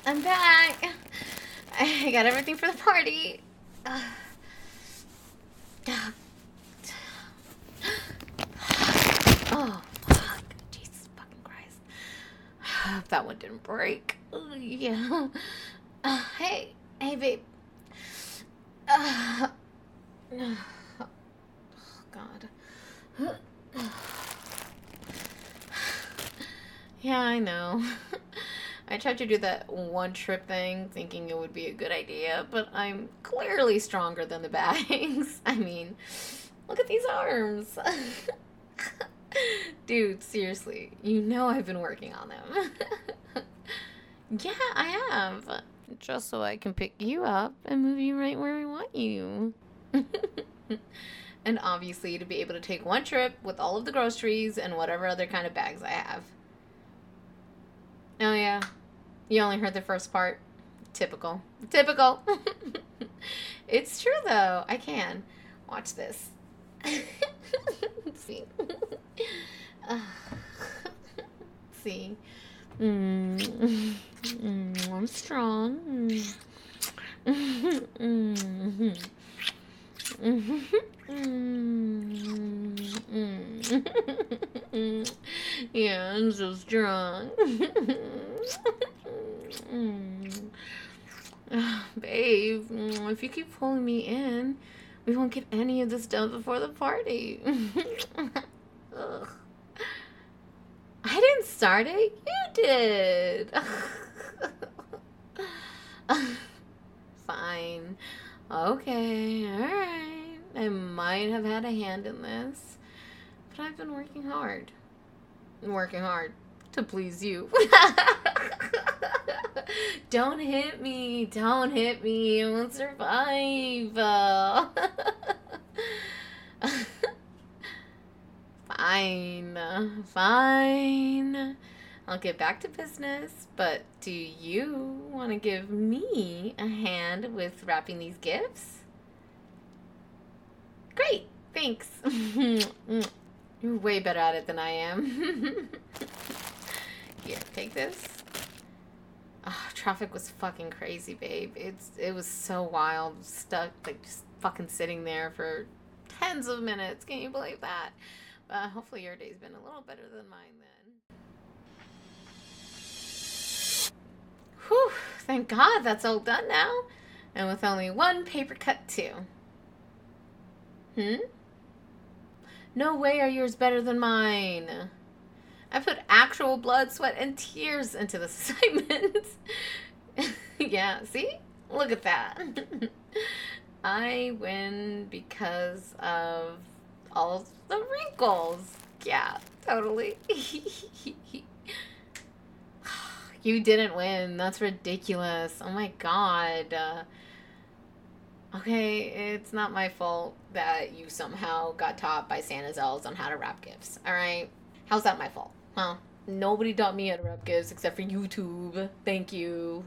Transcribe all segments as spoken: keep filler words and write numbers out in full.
I'm back. I got everything for the party. Uh, oh, fuck. Jesus fucking Christ. I hope that one didn't break. Oh, yeah. Uh, hey. Hey, babe. Uh, oh, God. Yeah, I know. I tried to do that one trip thing thinking it would be a good idea, but I'm clearly stronger than the bags. I mean, look at these arms. Dude, seriously, you know I've been working on them. Yeah, I have. Just so I can pick you up and move you right where I want you. And obviously to be able to take one trip with all of the groceries and whatever other kind of bags I have. Oh yeah, you only heard the first part. Typical. Typical. It's true though, I can. Watch this. See? Uh, see? Mm. Mm, I'm strong. Mm. Mm. Mm. Yeah, I'm so strong. Babe, if you keep pulling me in, we won't get any of this done before the party. Ugh. I didn't start it. You did. Fine. Okay, alright. I might have had a hand in this, but I've been working hard. Working hard to please you. Don't hit me. Don't hit me. I won't survive. Uh, Fine. Fine. I'll get back to business, but do you want to give me a hand with wrapping these gifts? Great. Thanks. You're way better at it than I am. Here, take this. Oh, traffic was fucking crazy, babe. It's it was so wild. Stuck, like, just fucking sitting there for tens of minutes. Can you believe that? Uh, hopefully your day's been a little better than mine then. Whew, thank God that's all done now. And with only one paper cut too. Hmm? No way are yours better than mine. I put actual blood, sweat, and tears into this assignment. Yeah, see? Look at that. I win because of all of the wrinkles. Yeah, totally. You didn't win. That's ridiculous. Oh my God. Uh, okay, it's not my fault that you somehow got taught by Santa's elves on how to wrap gifts. Alright? How's that my fault? Huh? Nobody taught me how to wrap gifts except for YouTube. Thank you.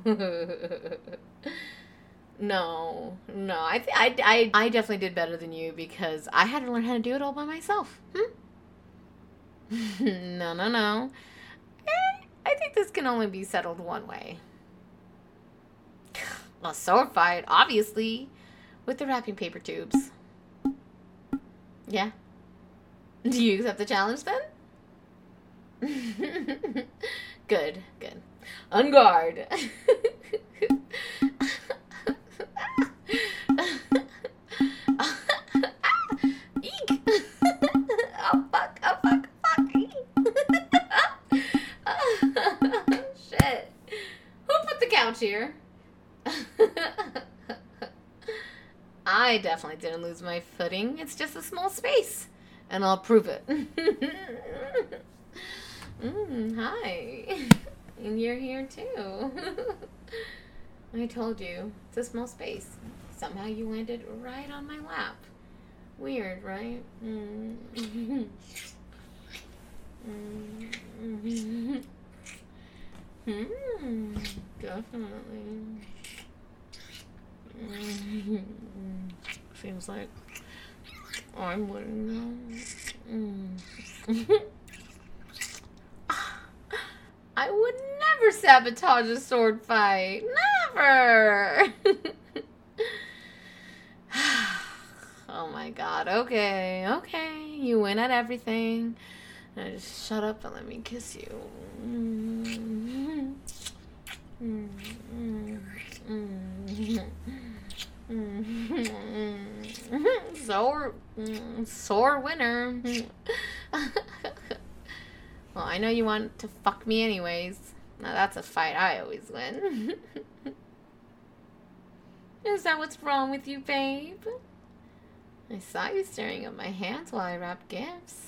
No, no. I, th- I, I, I definitely did better than you because I had to learn how to do it all by myself. Hmm? No, no, no. Eh, I think this can only be settled one way. A sword fight, obviously, with the wrapping paper tubes. Yeah. Do you accept the challenge then? Good, good. On guard. Eek. Oh fuck, oh fuck, fuck. Shit. Who put the couch here? I definitely didn't lose my footing. It's just a small space. And I'll prove it. Mm, hi. And you're here too. I told you. It's a small space. Somehow you landed right on my lap. Weird, right? Mm. Mm. Mm. Definitely. Mm. Seems like I'm winning now. Mm. I would never sabotage a sword fight. Never. Oh my god. Okay. Okay. You win at everything. Now just shut up and let me kiss you. Mm-hmm. Mm-hmm. Mm-hmm. Sore, sore winner. Well, I know you want to fuck me anyways. Now that's a fight I always win. Is that what's wrong with you, babe? I saw you staring at my hands while I wrapped gifts.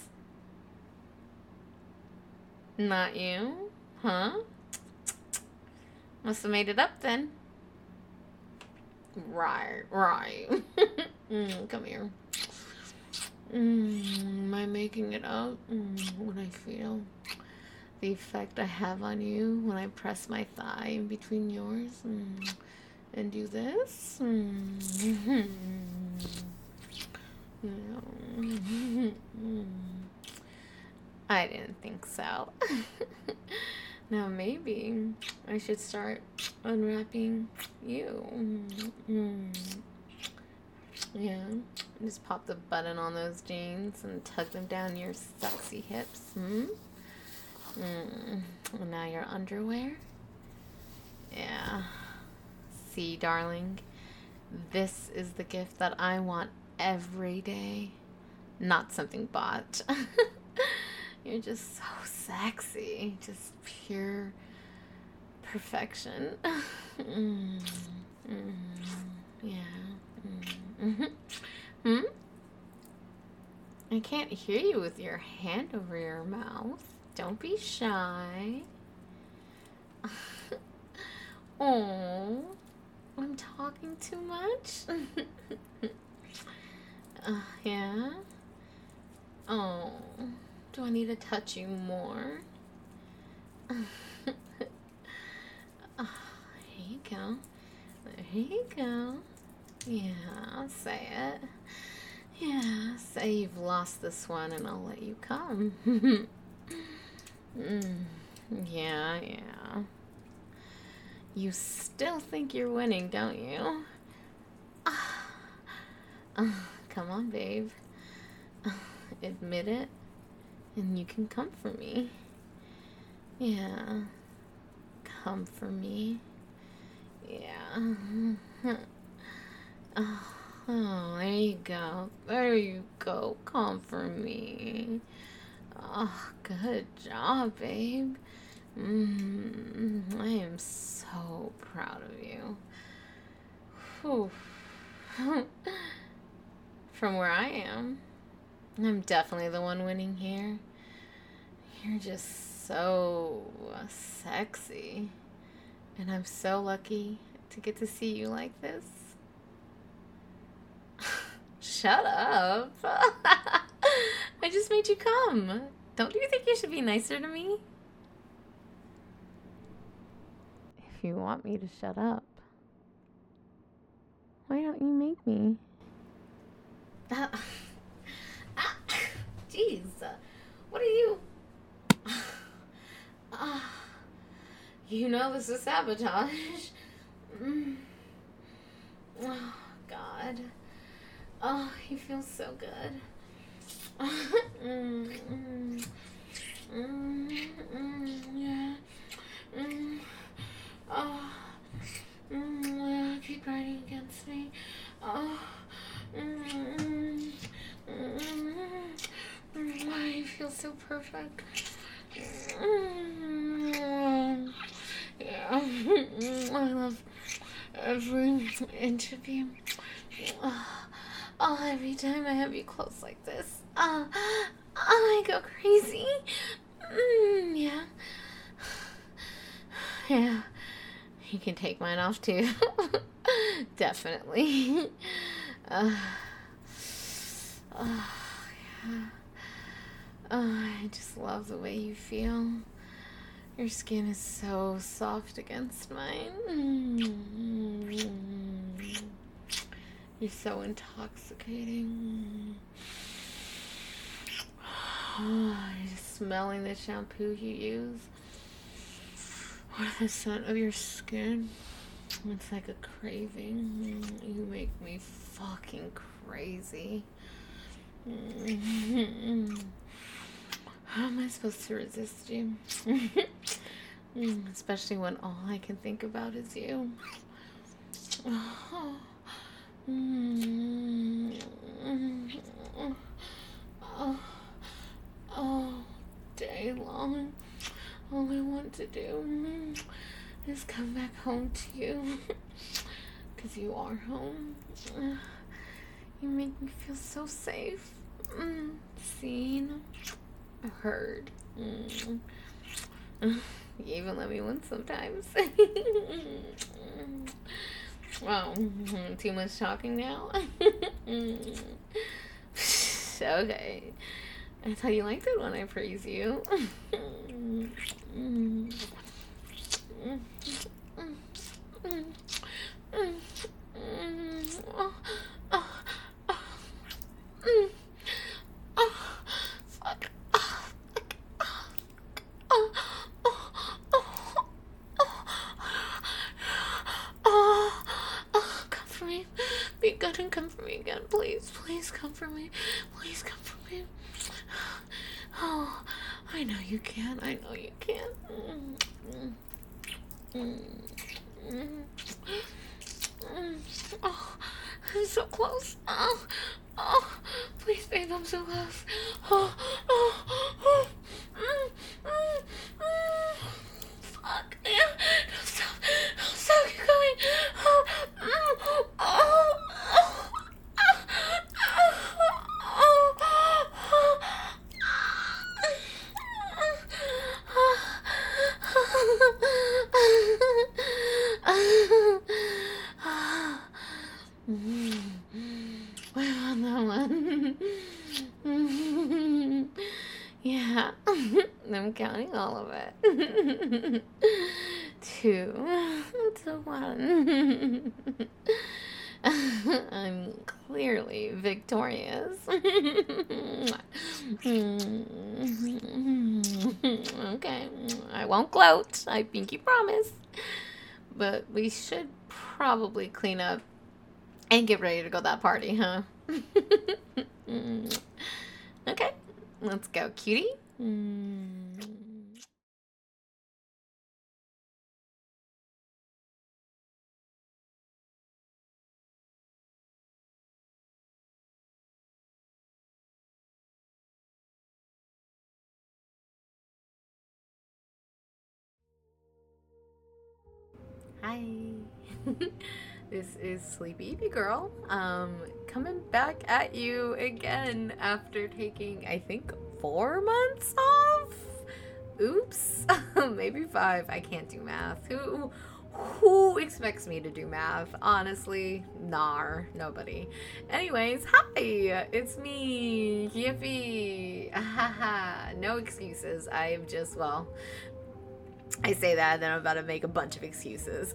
Not you? Huh? Must have made it up then. Right, right. mm, come here. Mm, am I making it up? Mm, what I feel. The effect I have on you when I press my thigh in between yours. Mm, and do this. Mm. I didn't think so. Now maybe I should start unwrapping you. Mm. Yeah. Just pop the button on those jeans and tug them down your sexy hips. Hmm? Mm. And now your underwear. Yeah. See, darling, this is the gift that I want every day. Not something bought. You're just so sexy. Just pure perfection. mm. Mm. Yeah. Mm. Hmm? I can't hear you with your hand over your mouth. Don't be shy. Oh, I'm talking too much? uh, yeah? Oh, do I need to touch you more? Oh, here you go. There you go. Yeah, say it. Yeah, say you've lost this one and I'll let you come. mm, yeah, yeah. You still think you're winning, don't you? Uh, come on, babe. Uh, admit it, and you can come for me. Yeah. Come for me. Yeah. Oh, oh, there you go. There you go. Come for me. Oh, good job, babe. Mm, I am so proud of you. Whew. From where I am, I'm definitely the one winning here. You're just so sexy. And I'm so lucky to get to see you like this. Shut up. I just made you come. Don't you think you should be nicer to me? If you want me to shut up, why don't you make me? Uh, ah, jeez. What are you... Uh, you know this is sabotage. Mm. Oh, God. Oh, you feel so good. mm, mm, mm, mm, yeah. Mm. Oh, mm, yeah. Keep riding against me. Oh, mm, mm, mm, mm, oh, you feel so perfect. Mm, yeah. I love every inch of you. Oh, every time I have you close like this, oh, oh I go crazy. Mm, yeah. Yeah. You can take mine off too. Definitely. Uh, oh, yeah. Oh, I just love the way you feel. Your skin is so soft against mine. Mm-hmm. You're so intoxicating. Oh, you're just smelling the shampoo you use. Or the scent of your skin. It's like a craving. You make me fucking crazy. How am I supposed to resist you? Especially when all I can think about is you. All day long, all I want to do is come back home to you. Because you are home. You make me feel so safe. Seen. Heard. You even let me win sometimes. Wow. Too much talking now? Okay. I thought you liked it when I praise you. Be good and come for me again, please. Please come for me. Please come for me. Oh, I know you can. I know you can. Oh, I'm so close. Oh, oh, please, babe, I'm so close. Oh, oh, oh. Mm, mm, mm. Fuck. Yeah. Don't stop. Don't stop. Keep going. Oh, mm, oh. On that one. Yeah, I'm counting all of it. Two to one. I'm clearly victorious. Okay, I won't gloat, I pinky promise. But we should probably clean up and get ready to go to that party, huh? Okay, let's go, cutie. Hi. This is Sleepy Baby Girl, um, coming back at you again after taking, I think, four months off? Oops. Maybe five. I can't do math. Who who expects me to do math? Honestly, nar. Nobody. Anyways, hi! It's me, Yippee! Haha. No excuses. I've just, well, I say that and then I'm about to make a bunch of excuses.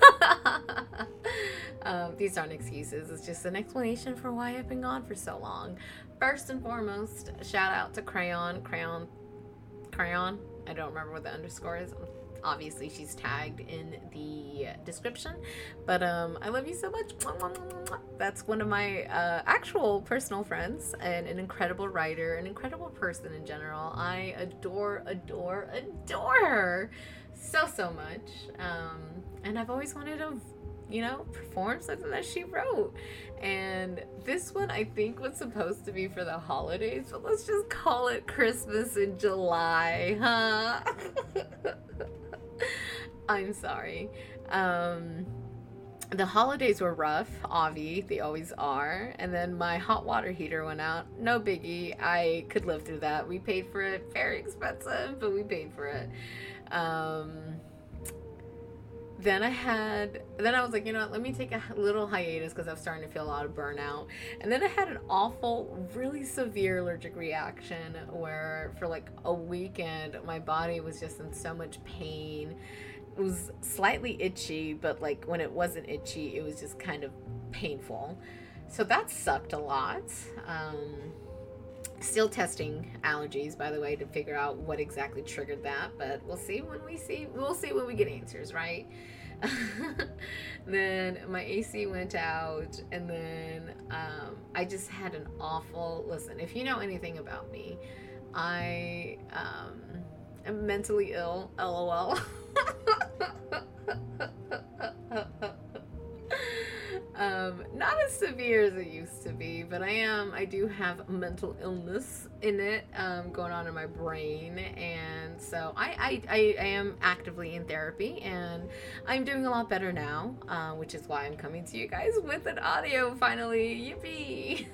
Um, these aren't excuses. It's just an explanation for why I've been gone for so long. First and foremost, shout out to Crayon. Crayon. Crayon. I don't remember what the underscore is. Obviously, she's tagged in the description. But um, I love you so much. That's one of my uh, actual personal friends and an incredible writer, an incredible person in general. I adore, adore, adore her so, so much. Um, and I've always wanted to, you know, perform something that she wrote. And this one I think was supposed to be for the holidays, but let's just call it Christmas in July, huh? I'm sorry. Um, the holidays were rough, Avi, they always are. And then my hot water heater went out. No biggie, I could live through that. We paid for it, very expensive, but we paid for it. Um... Then I had, then I was like, you know what, let me take a little hiatus because I was starting to feel a lot of burnout. And then I had an awful, really severe allergic reaction where for like a weekend, my body was just in so much pain. It was slightly itchy, but like when it wasn't itchy, it was just kind of painful. So that sucked a lot. Um, Still testing allergies, by the way, to figure out what exactly triggered that, but we'll see when we see we'll see when we get answers, right? Then my A C went out, and then um, I just had an awful listen. If you know anything about me, I um, am mentally ill, lol. Um, not as severe as it used to be, but I am, I do have mental illness in it, um, going on in my brain, and so I, I, I, I am actively in therapy, and I'm doing a lot better now, uh, which is why I'm coming to you guys with an audio finally, yippee!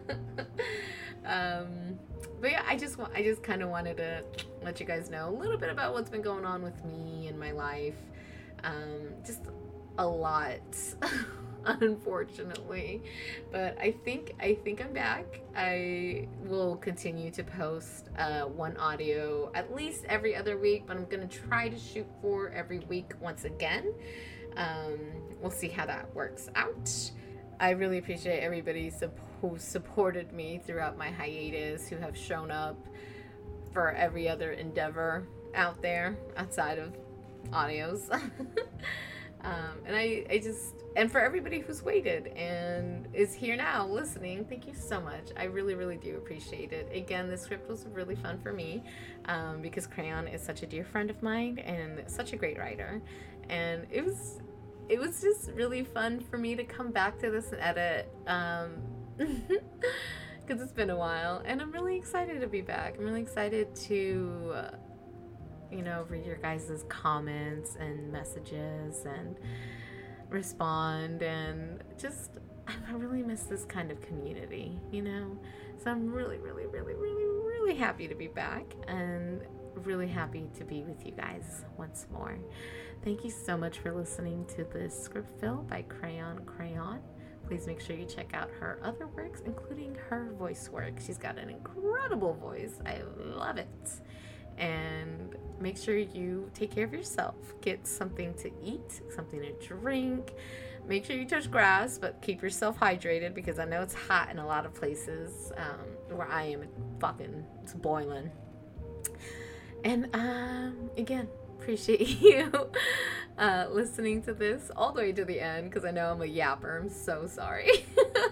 um, but yeah, I just, I just kind of wanted to let you guys know a little bit about what's been going on with me and my life, um, just a lot. Unfortunately, but I think I think I'm back. I will continue to post uh, one audio at least every other week, but I'm gonna try to shoot for every week once again. Um, we'll see how that works out. I really appreciate everybody who supported me throughout my hiatus, who have shown up for every other endeavor out there outside of audios. Um, and I, I just, and for everybody who's waited and is here now listening, thank you so much. I really, really do appreciate it. Again, this script was really fun for me, um, because Crayon is such a dear friend of mine and such a great writer. And it was, it was just really fun for me to come back to this and edit, um, because it's been a while, and I'm really excited to be back. I'm really excited to, uh, you know, read your guys' comments and messages and respond, and just, I really miss this kind of community, you know? So I'm really, really, really, really, really happy to be back, and really happy to be with you guys once more. Thank you so much for listening to this script fill by Crayon Crayon. Please make sure you check out her other works, including her voice work. She's got an incredible voice. I love it. And make sure you take care of yourself. Get something to eat, something to drink. Make sure you touch grass, but keep yourself hydrated, because I know it's hot in a lot of places. Um, where I am, it fucking, it's boiling. And um, again, appreciate you uh, listening to this all the way to the end, because I know I'm a yapper. I'm so sorry.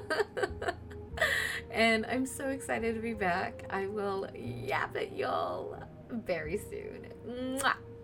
And I'm so excited to be back. I will yap at y'all very soon. Mwah!